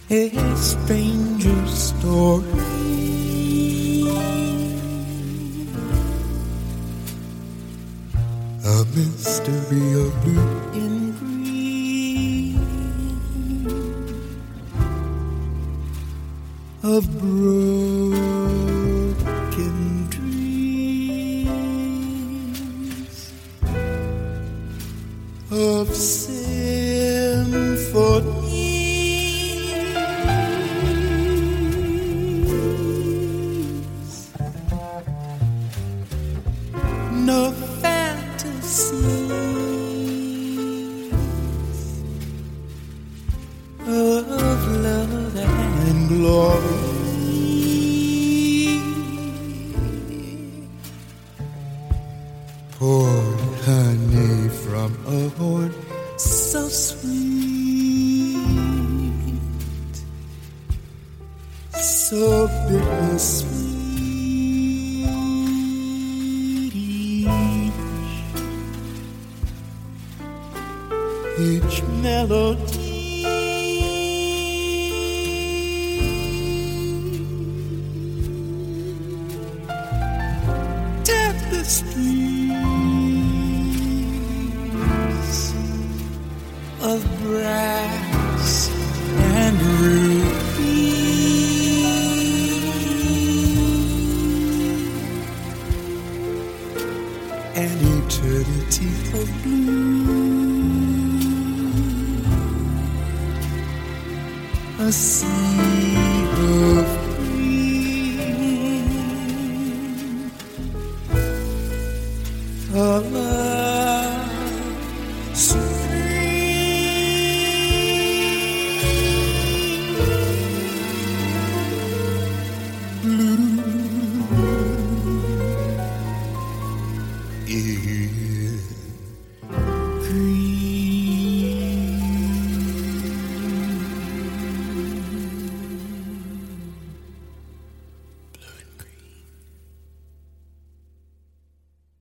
a stranger story. A mystery of blue and green, of broken dreams, of symphonies, no fantasies of love and glory. Poured honey from a horn so sweet, so bittersweet. Each melody tapestries of brass and ruby, an eternity of blue, a sea